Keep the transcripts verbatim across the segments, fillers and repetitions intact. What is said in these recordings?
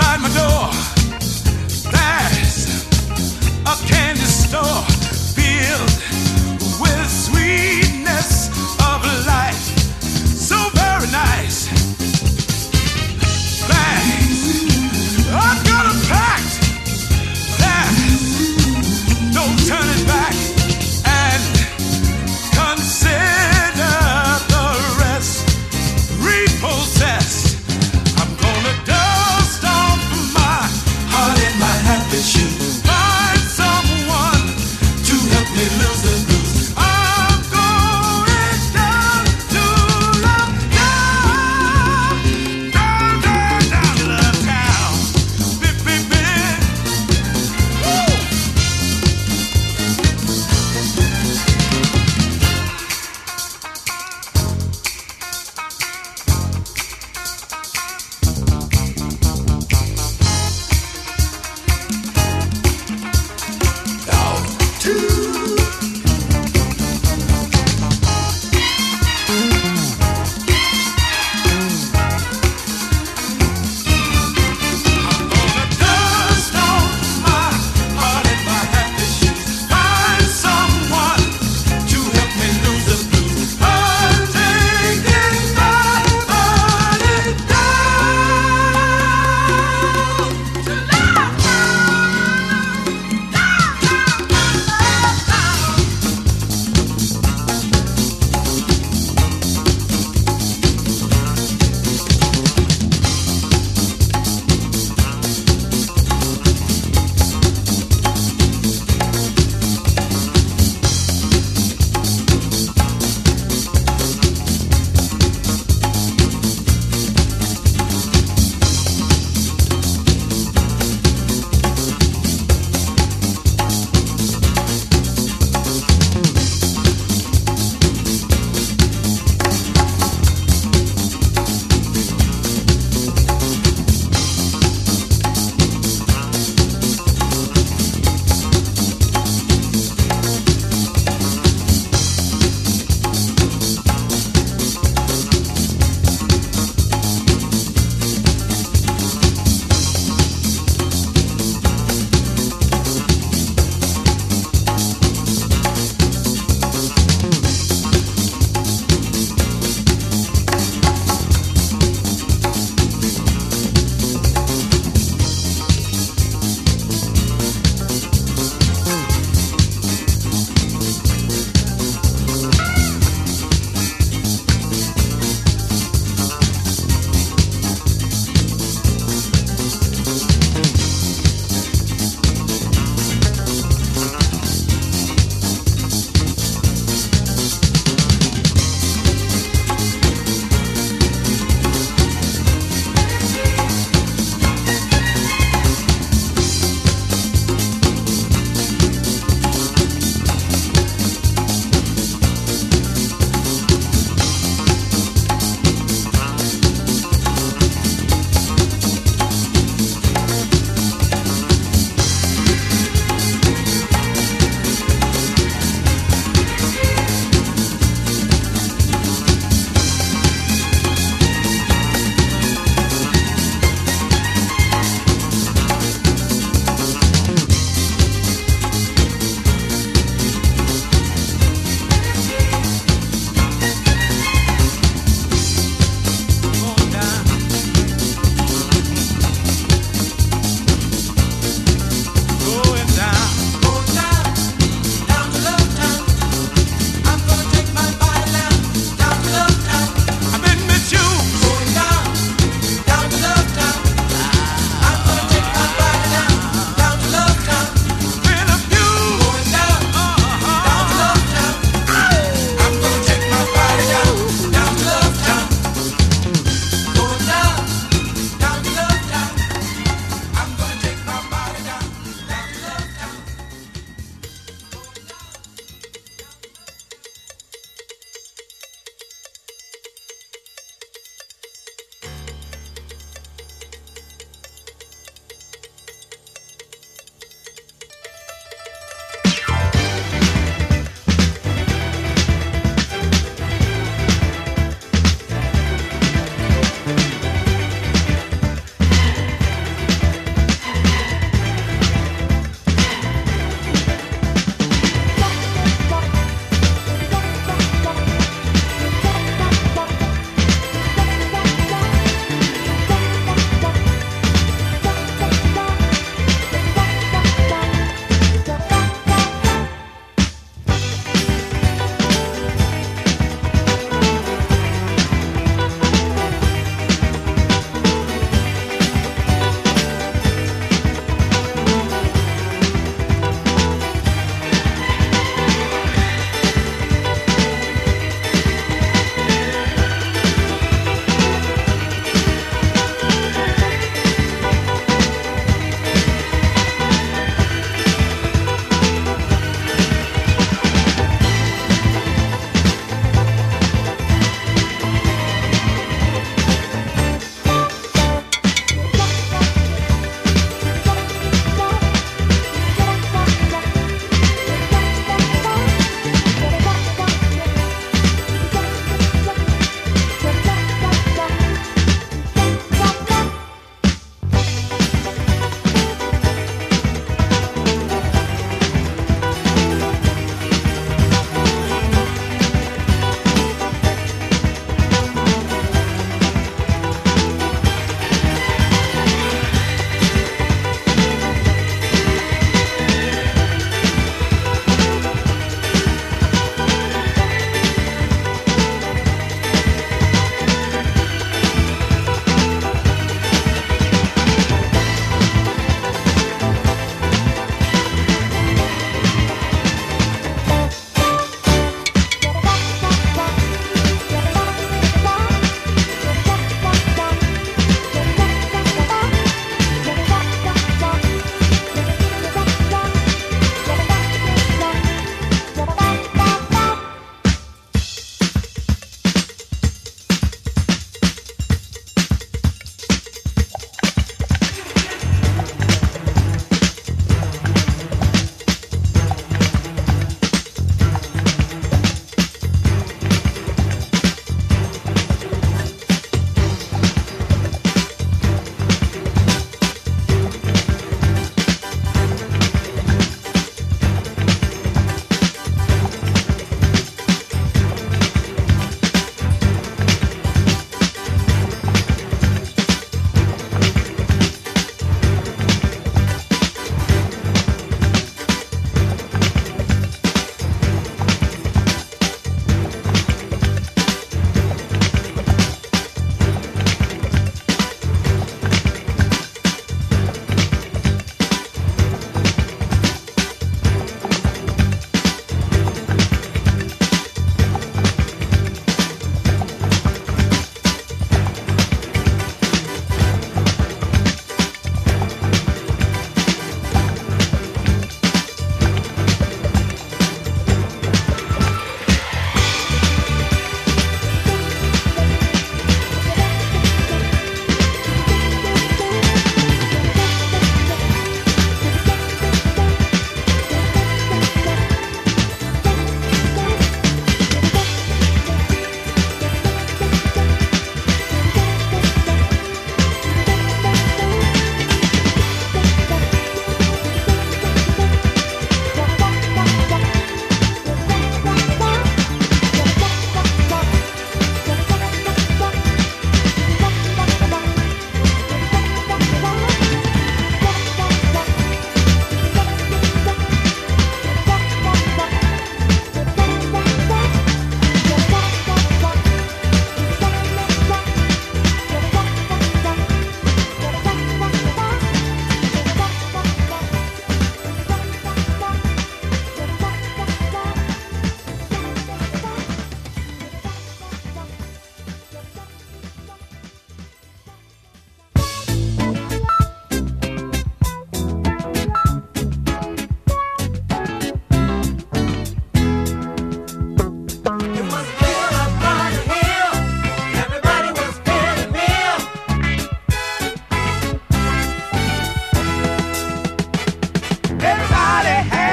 Outside my door, there's a candy store filled with sweetness of life. So very nice. Thanks. I've got a pact. There's no turning back. And consider the rest repossessed. I'm gonna dust off my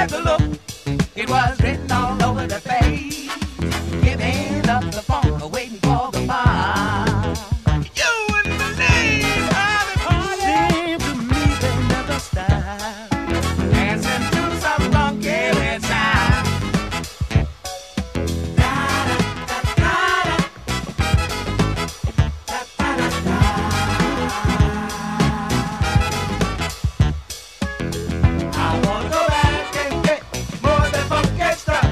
had the look. It was written all over the face. Giving up the phone, waiting for the bar. You wouldn't believe how the party seemed to me they never stop. Dancing to some funky sound. I wanna go back and get more than funky stuff.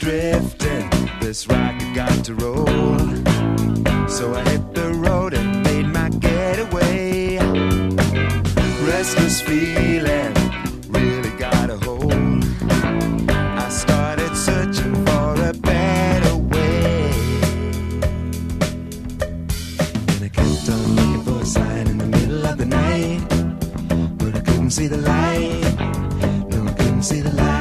drifting, this rocket got to roll. So I hit the road and made my getaway. Restless feeling really got a hold. I started searching for a better way. And I kept on looking for a sign in the middle of the night, but I couldn't see the light. No, I couldn't see the light.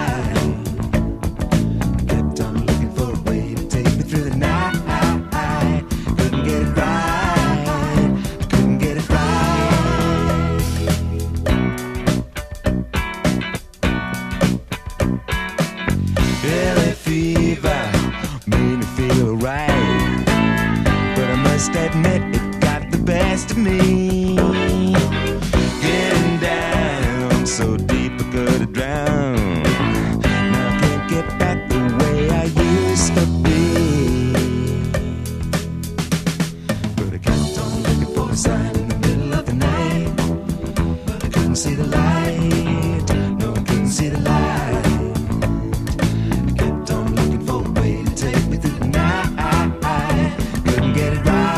Admit it got the best of me. Getting down so deep I could have drowned. Now I can't get back the way I used to be. But I kept on looking for a sign in the middle of the night, but I couldn't see the light. No, I couldn't see the light. I kept on looking for a way to take me through the night. Couldn't get it right.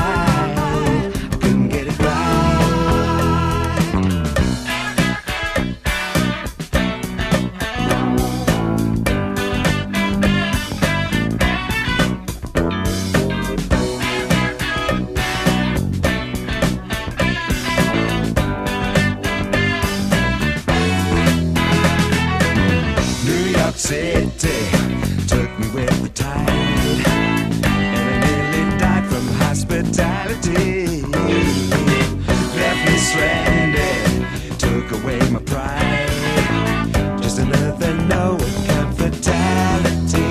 City took me with the tide, and I nearly died from hospitality. Left me stranded, took away my pride. Just another no account fatality.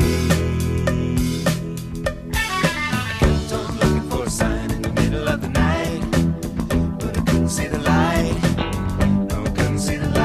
Kept on looking for a sign in the middle of the night, but I couldn't see the light. No, I couldn't see the light.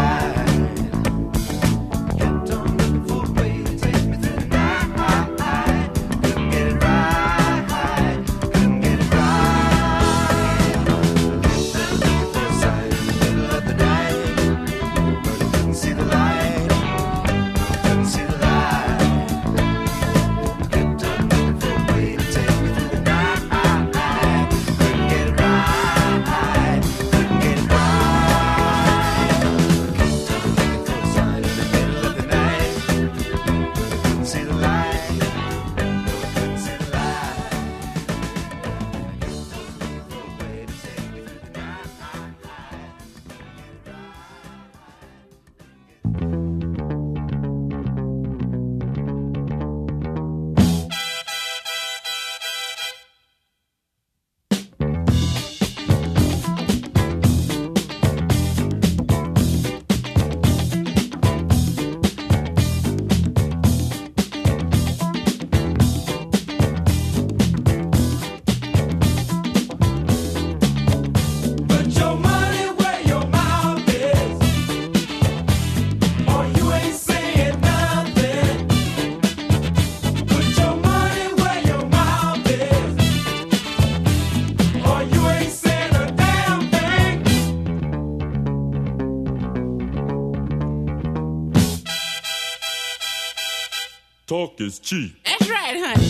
Talk is cheap. That's right, honey.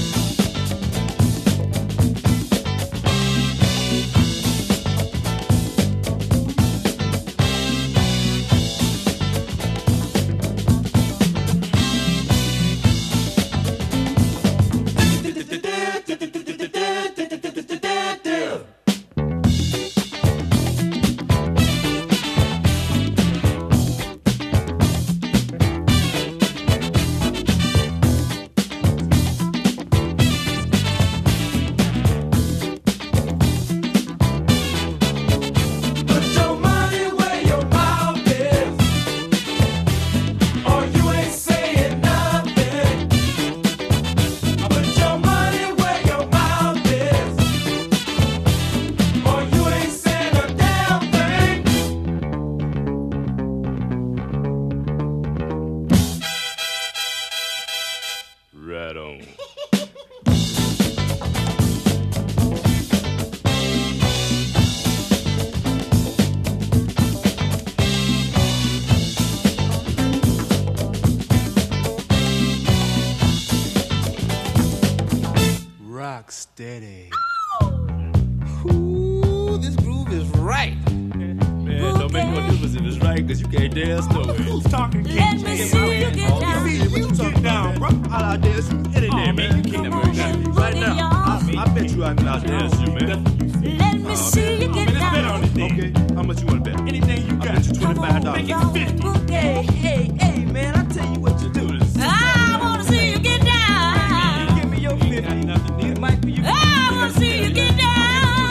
cause you can't dance nowhere. Who's talking? Let me see you get down. You get down, bro. I'll out dance you any day, Oh, man. You can't never do that. Right now, I, I bet you I can out dance you, man. Let me see you get Man, let's bet down. on it then. Okay, how much you want to bet? Anything you I got. bet you twenty-five Make dollars. it fifty. Okay. Hey, hey, man, I tell you what you do. I wanna see you get down. Give me your fifty. Nothing need. It might be you. I wanna see you get down.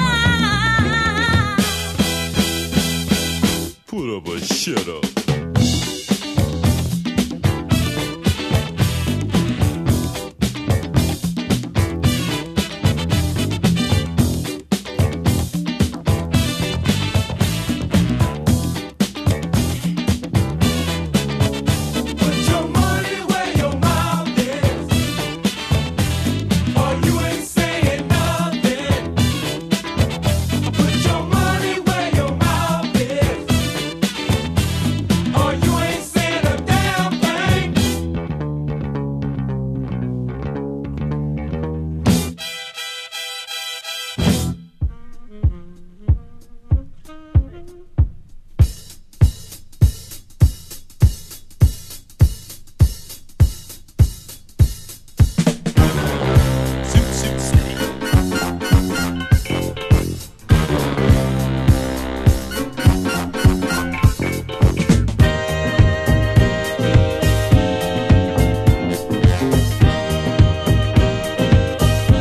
Put up a shut up. Put your money where your mouth is, or you ain't saying nothing. Put your money where your mouth is, or you ain't saying a damn thing. Suit, suit, snake.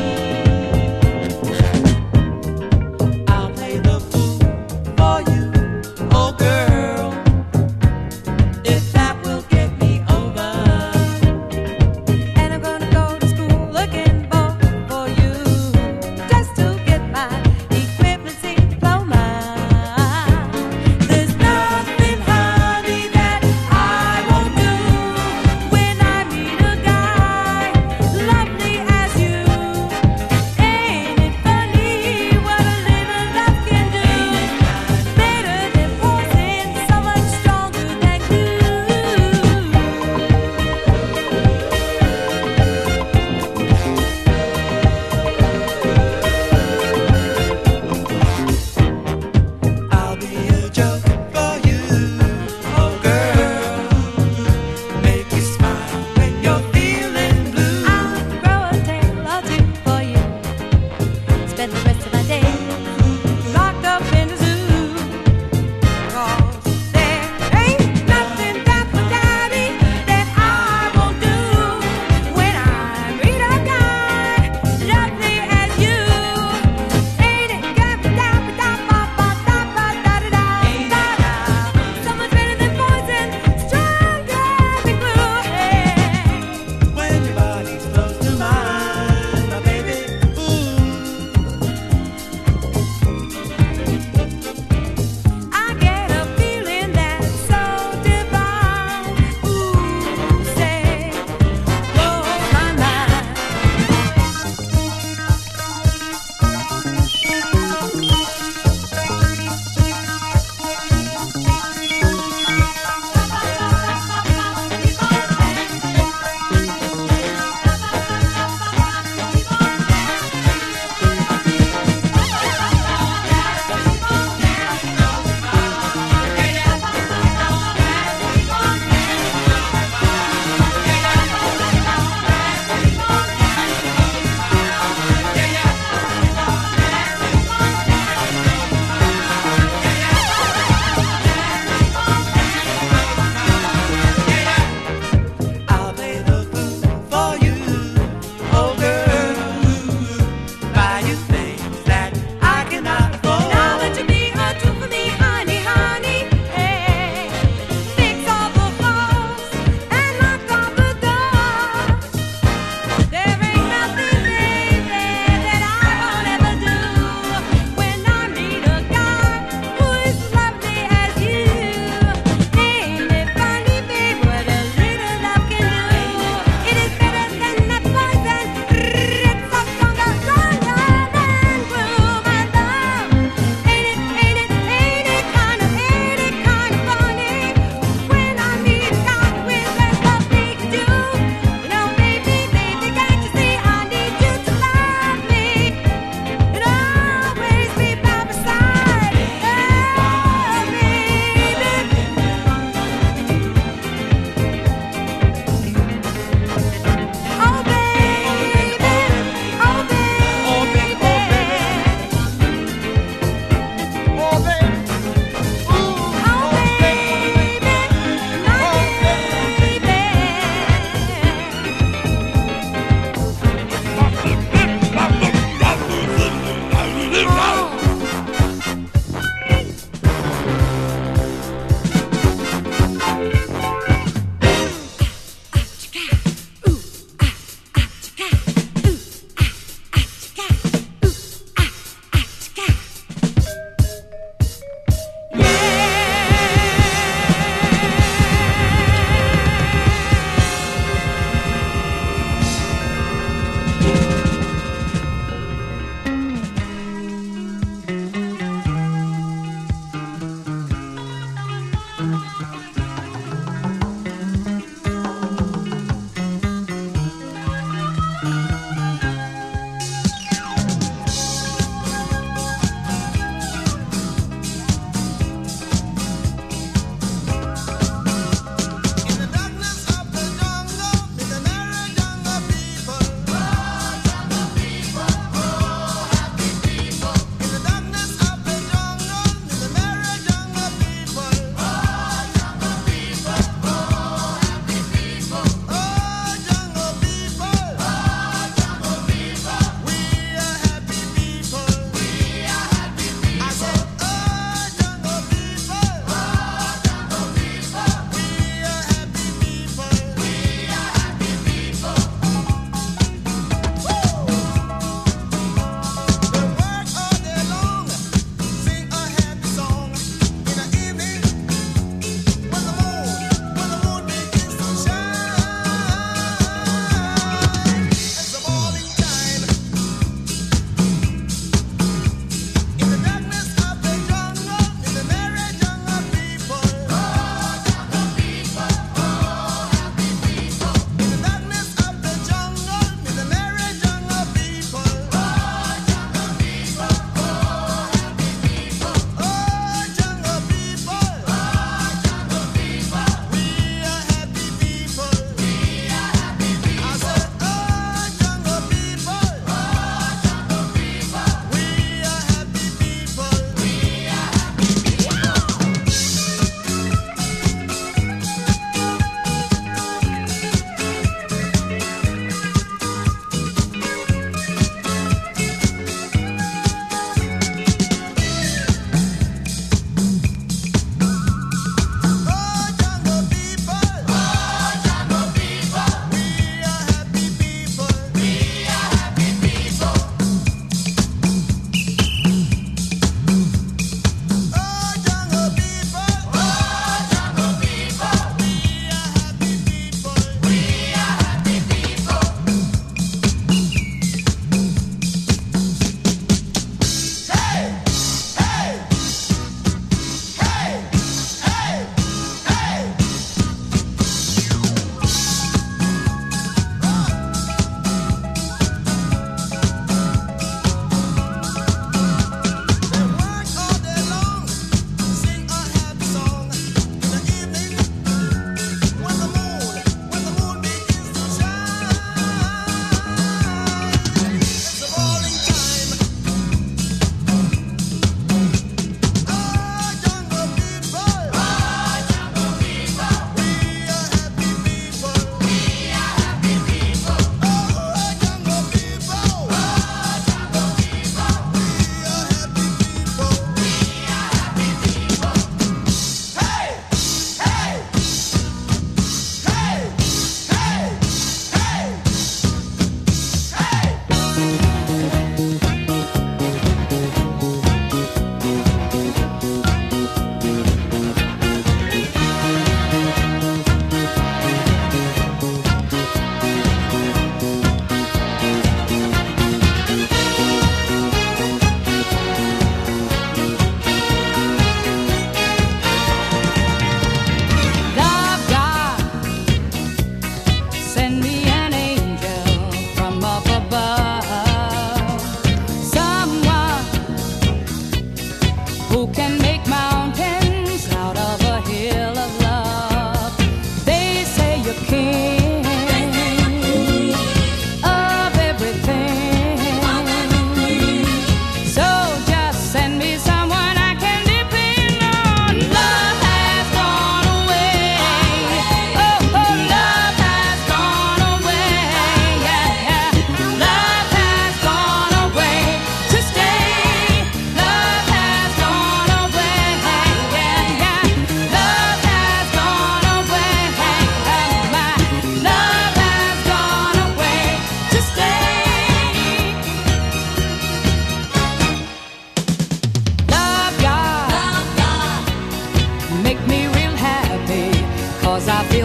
I'll play the fool for you.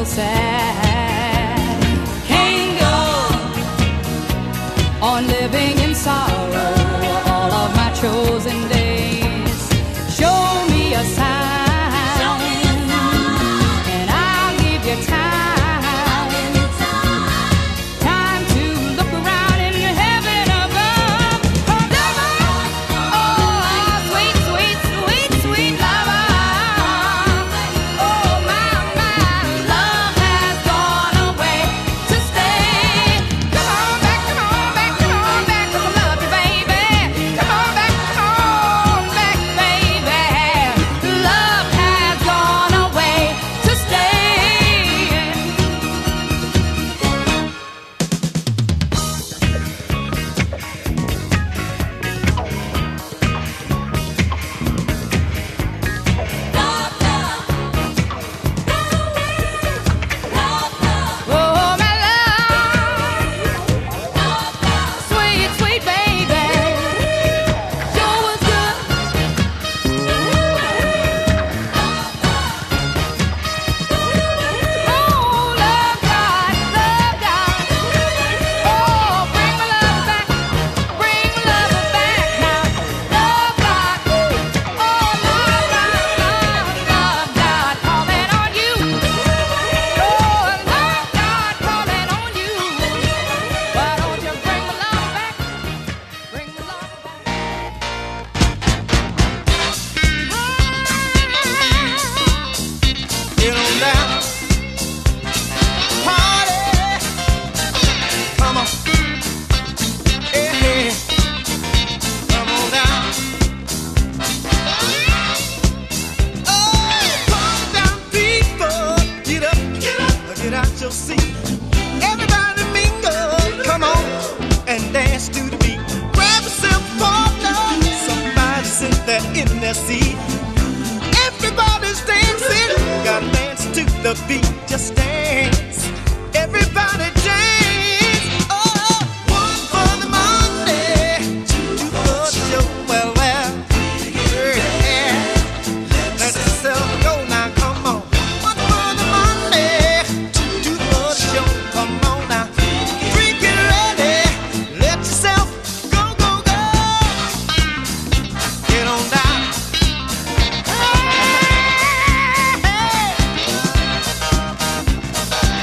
feel sad. Can't go on living in sorrow all of my chosen days. Show me a sign, and I'll give you time. Time to look around in heaven above. Oh, sweet, sweet, sweet, sweet lover. Oh, my, my love has gone away to stay. Come on back, come on back, come on back, 'cause I love you, baby. Come on back, come on back, baby. Love has gone away to stay. Oh, my love, sweet, sweet baby, sure was good. Oh, love God, love God. Oh, bring my love back, bring my love back now. Love God, oh, love God, love, love God, calling on you. Oh, love God, calling on you. Why don't you bring my love back, bring my love back. Get on down, party, come on, yeah, yeah. Come on down. Oh, come down, people, get up, get up, get out your seat. Everybody mingle, come on, and dance to the beat. Grab yourself a partner, somebody sit there in their seat. Everybody's dancing, gotta dance to the beat, just dance. Everybody dance. Oh, one for the Monday, two for the show. Well, well, yeah. Let yourself go now, come on. One for the Monday, two for the show. Come on now, freak it ready. Let yourself go, go, go. Get on down. Hey, hey.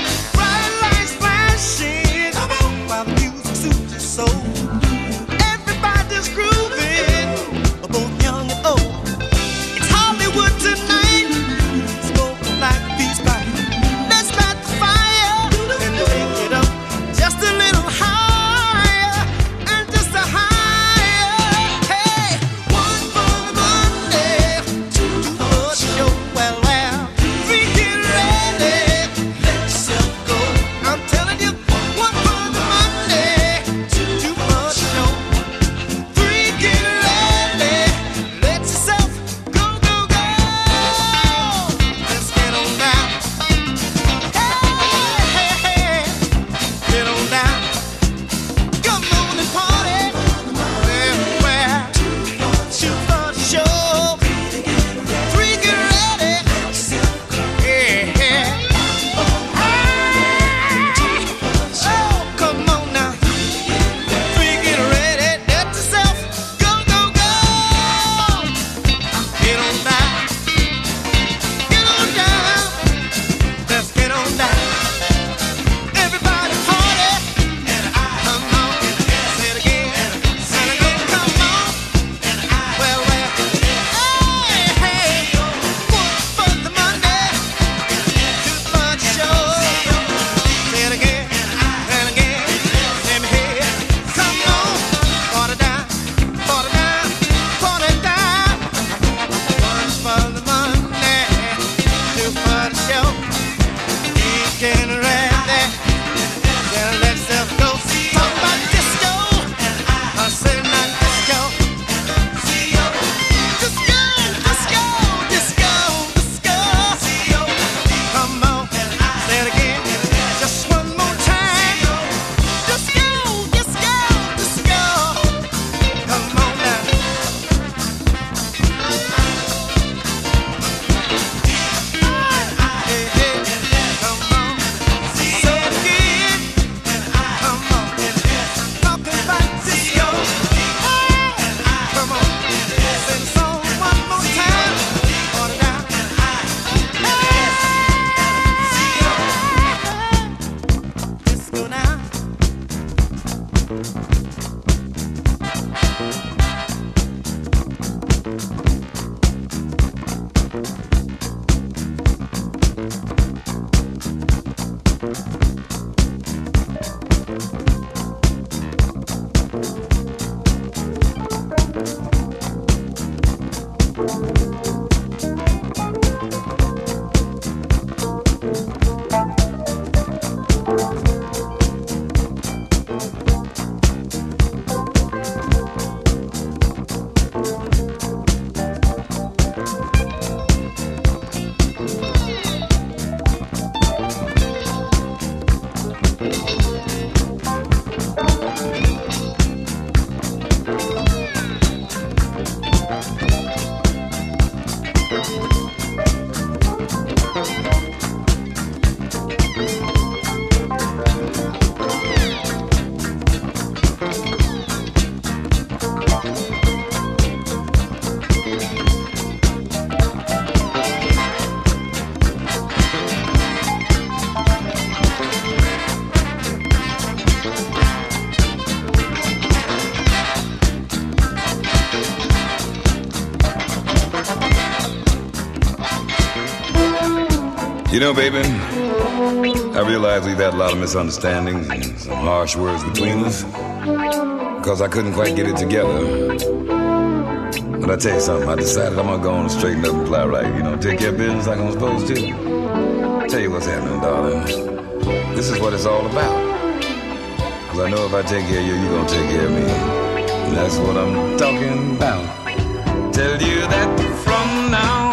You know, baby, I realize we've had a lot of misunderstandings and some harsh words between us because I couldn't quite get it together. But I tell you something, I decided I'm gonna go on and straighten up and fly right. You know, take care of business like I'm supposed to. Tell you what's happening, darling. This is what it's all about. Cause I know if I take care of you, you're gonna take care of me. And that's what I'm talking about. Tell you that from now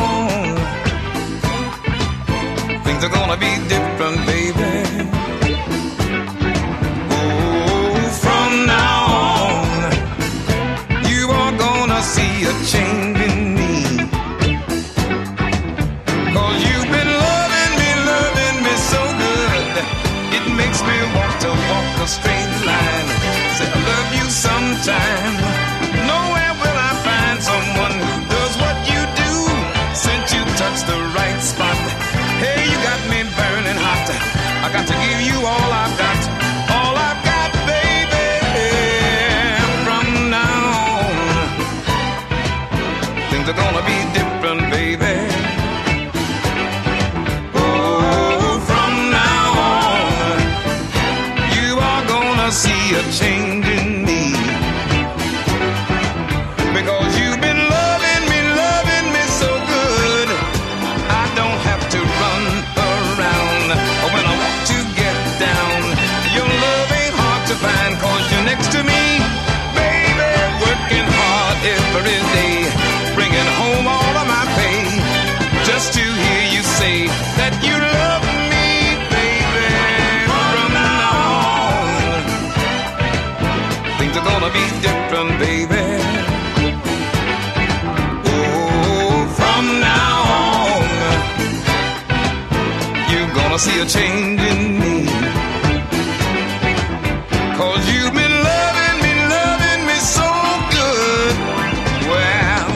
on, things are gonna be different, baby. Oh, from now on, you are gonna see a change in me. Cause you've been loving me, loving me so good. It makes me want to walk a straight line. Say I love you sometime. Nowhere will I find someone who does what you do. Since you touched the right spot, hey, you got me burning hot. I got to give you all I've got, all I've got, baby. From now on, things are gonna be different, baby. Oh, from now on, you are gonna see a change in me. Because you've been loving me, loving me so good, I don't have to run around when I want to get down. Your love ain't hard to find cause you're next to me, baby. Working hard every day, bringing home all of my pay, just to hear you say that you love me, baby. From now on, things are gonna be different, baby. See a change in me. Cause you've been loving me, loving me so good. Well,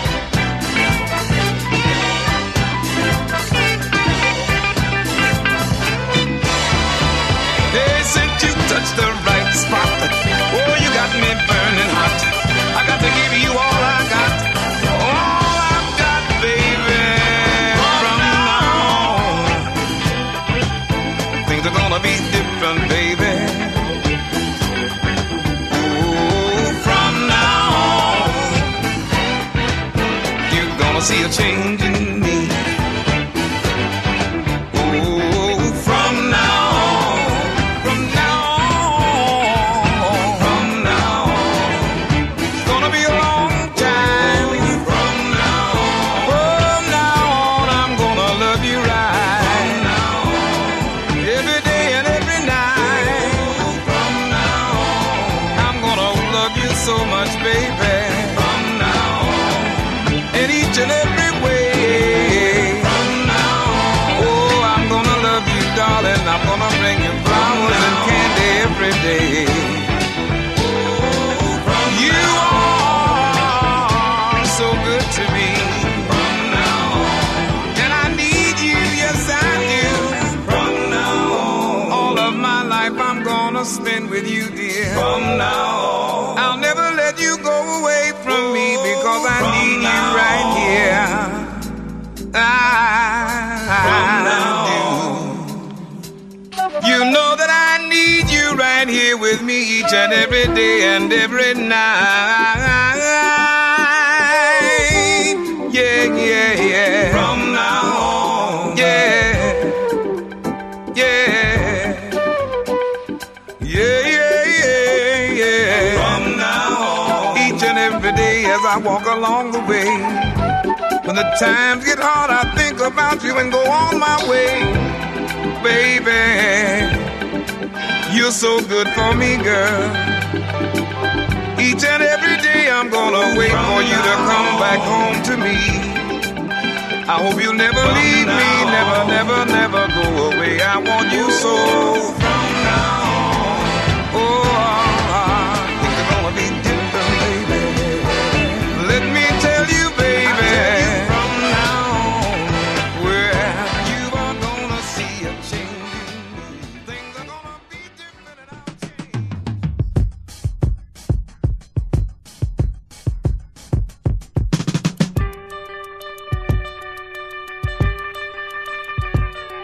hey, since you touched the right spot, oh, you got me burning hot. I got to give you all I got, all I've got, baby. Things are gonna be different, baby. Oh, from now on, you're gonna see a change in me. Oh, from now on, from now on, from now on, it's gonna be a long time. From now on, from now on, I'm gonna love you right. So much, baby. From now on, in each and every way. From now on, oh, I'm gonna love you, darling. I'm gonna bring you flowers and candy every day. Oh, you are so good to me. From now on, and I need you, yes I do. From now on, all of my life I'm gonna spend with you, dear. From now on, I'll never let you go away from me because I from need you right on. Here. I, I do. You know that I need you right here with me each and every day and every night. Yeah, yeah, yeah. From now on. Yeah. Yeah. Yeah, yeah, yeah, yeah. From now on, each and every day as I walk along the way, when the times get hard, I think about you and go on my way. Baby, you're so good for me, girl. Each and every day I'm gonna wait From for you to come on. Back home to me. I hope you'll never From leave me, on. Never, never, never go away. I want you so. From now on. Oh, things are gonna be different, baby. Let me tell you, baby. From now on, where you are gonna see a change. Things are gonna be different and I'll change.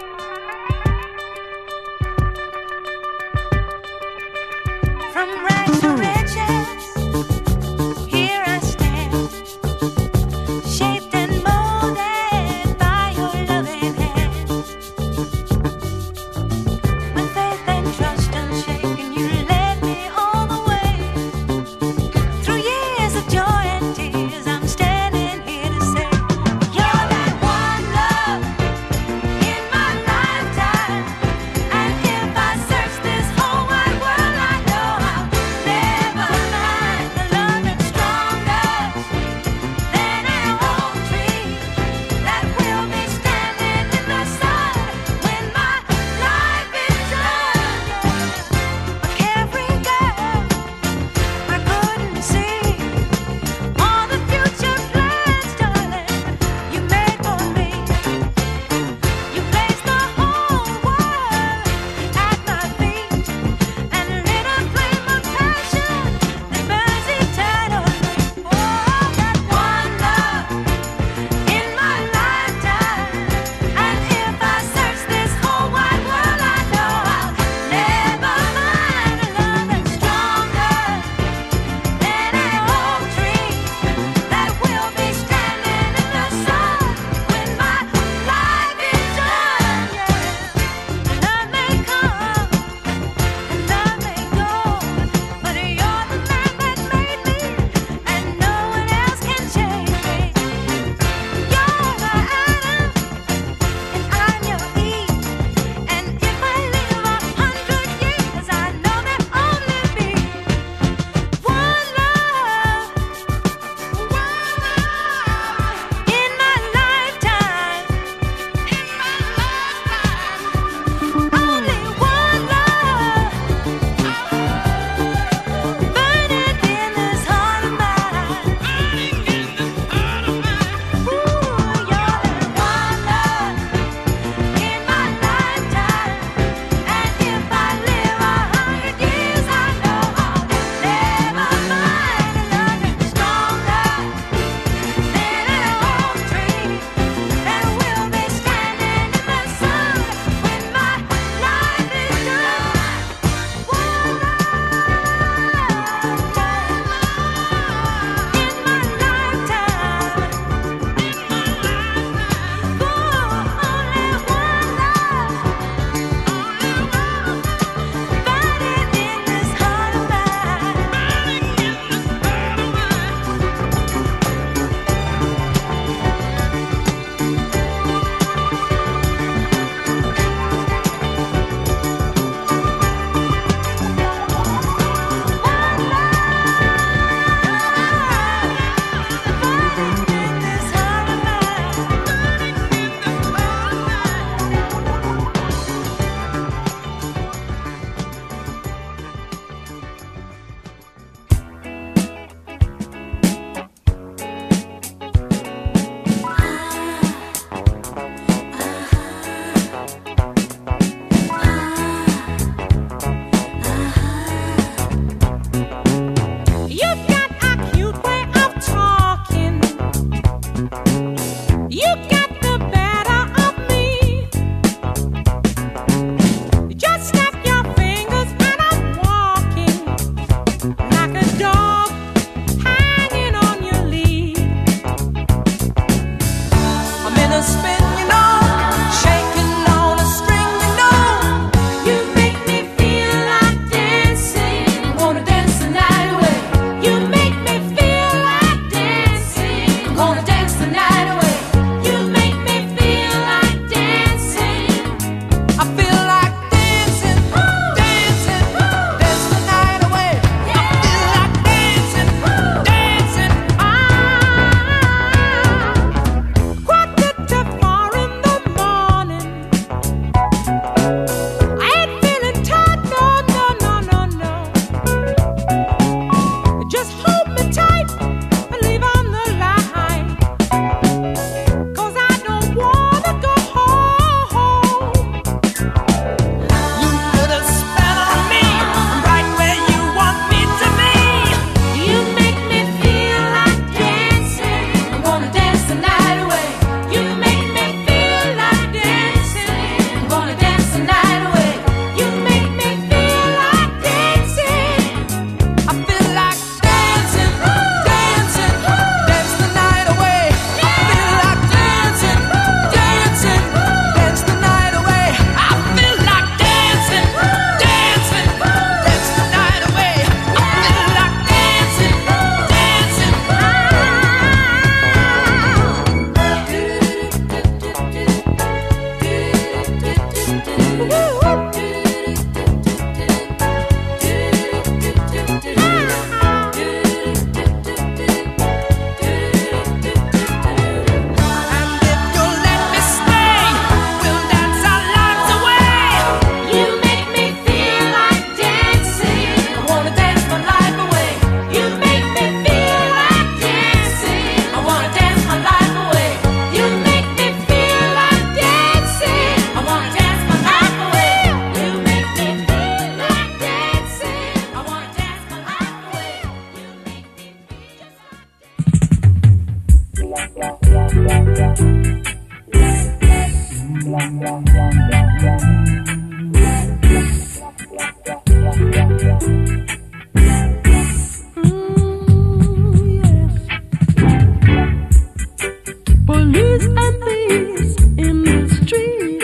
Police and thieves in the street,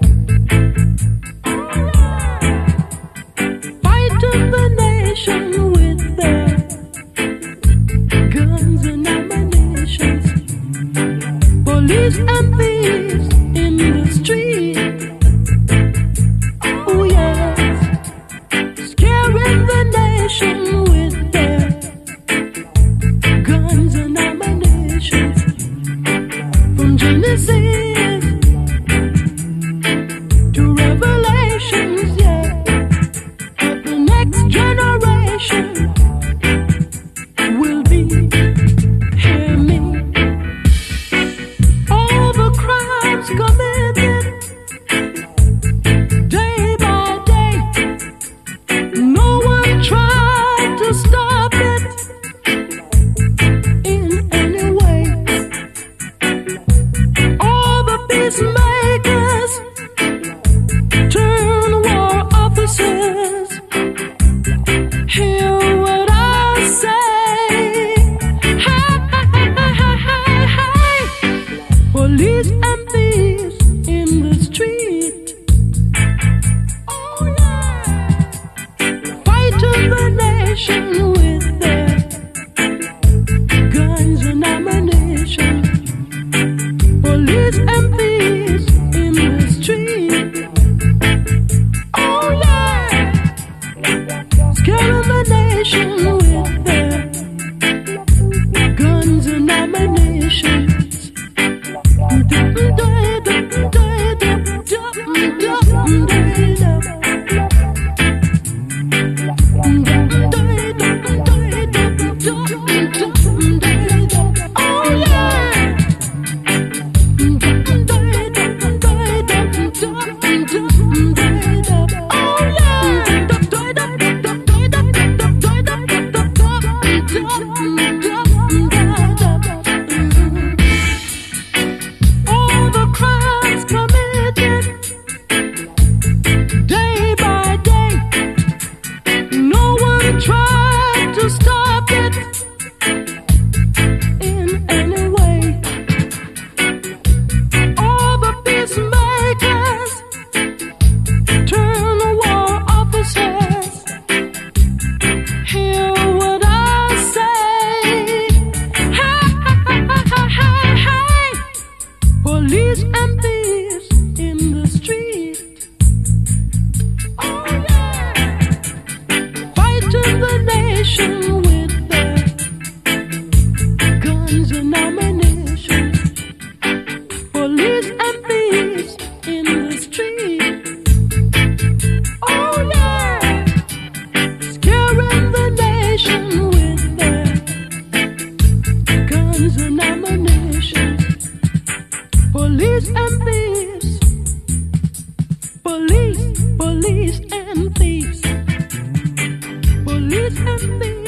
fighting the nation with their guns and ammunition. Police and thieves in the street, oh yes, scaring the nation with their guns and ammunition. From Genesis to Revelations, yeah, but the next generation will be, hear me, all the crimes committed day by day. No one tried to stop it in any way. All the peacemakers turn war officers. Hear what I say. Hey, hey, hey, hey, hey. Police and thieves in the street. Oh yeah, fighting the nation with their guns and ammunition. Police and thieves in the street. Oh yeah, scaring the nation with their guns and ammunition. Oh yeah. All the crimes committed day by day, no one tried to stop it in any way. All the peacemakers turn war officers. Hear what I say. Hey, hey, hey, hey, hey. Police and thieves in the street. Oh yeah, fighting the nation with their guns and ammunition. Police and thieves in the street. Oh yeah, scaring the nation with their guns and ammunition. Police and thieves. Police, police and thieves. Police and thieves.